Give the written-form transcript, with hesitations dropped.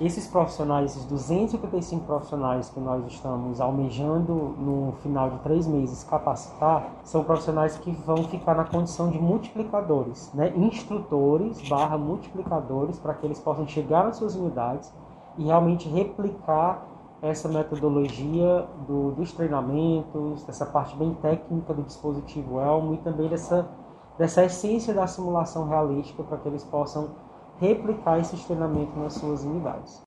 esses profissionais, esses 285 profissionais que nós estamos almejando no final de 3 meses capacitar, são profissionais que vão ficar na condição de multiplicadores, né? Instrutores / multiplicadores, para que eles possam chegar nas suas unidades e realmente replicar essa metodologia dos treinamentos, dessa parte bem técnica do dispositivo Elmo e também dessa essência da simulação realística para que eles possam replicar esse treinamento nas suas unidades.